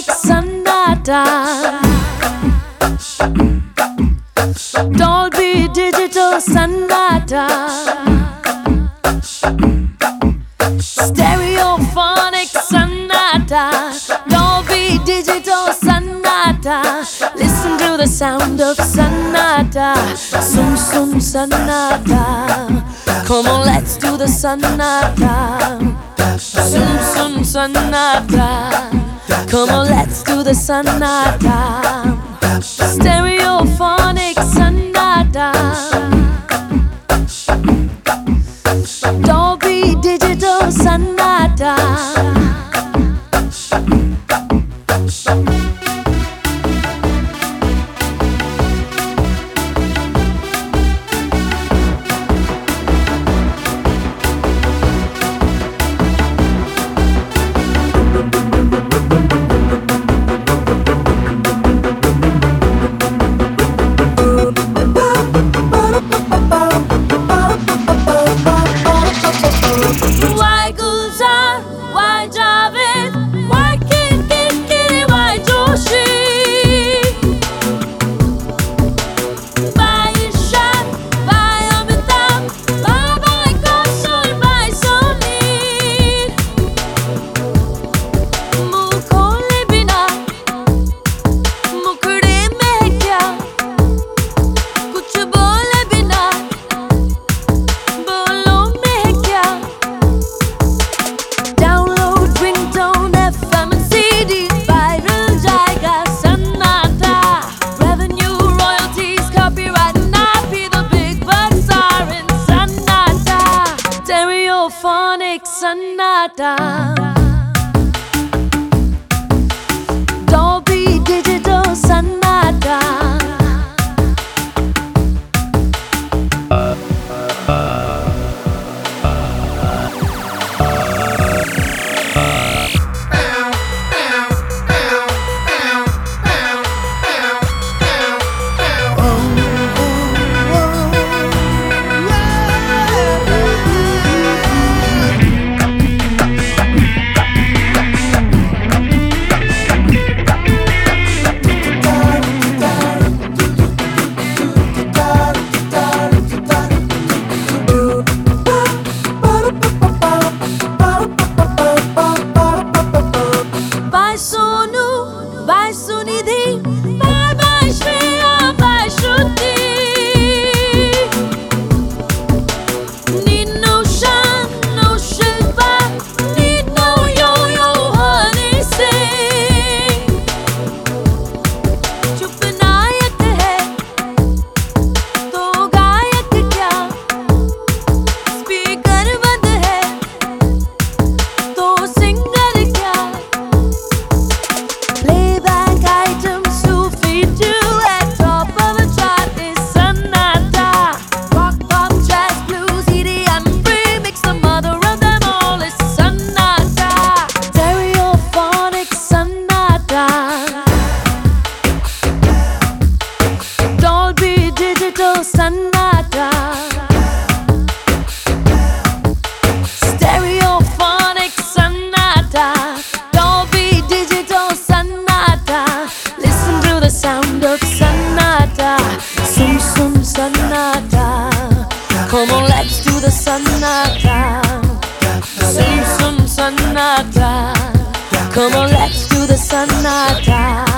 Stereophonic Sonata, Dolby Digital Sonata, Stereophonic Sonata, Dolby Digital Sonata. Listen to the sound of sonata, sum sum sonata. Come on, let's do the sonata, sum sum sonata. Come on, let's do the sonata, Stereophonic Sonata, Dolby Digital Sonata. Why Gulzar? Why Javed? Why Kiri? Why Joshi? Why Ishan? Why Amitabh? Why Kaushal? Why Soneer? मुँह खोले बिना मुखड़े में क्या, कुछ बोले बिना बोलों में क्या. Download ringtone FM and CD, viral जाएगा सन्नाटा. Revenue, royalties, copyright ना भी the big bucks are in सन्नाटा. Stereophonic Sonata, Dolby Digital Sonata. Bye Sonu, bye Sunidhi, bye bye Shreya, bye Shruti. Need no Shan, no Shilpa, need no Yo-Yo Honey Singh. चुप नायक है तो गायक क्या, speaker बंद है तो सिंगर क्या. Playback items to feed you at top of the chart is Sonata. Rock, pop, jazz, blues, EDM, remix, the mother of them all is Sonata. Stereophonic Sonata, Dolby Digital Sonata, Stereophonic Sonata, Dolby Digital Sonata. Listen to the sound of sonata, sum sum sonata. Come on, let's do the sonata, sum sum sonata. Come on, let's do the sonata.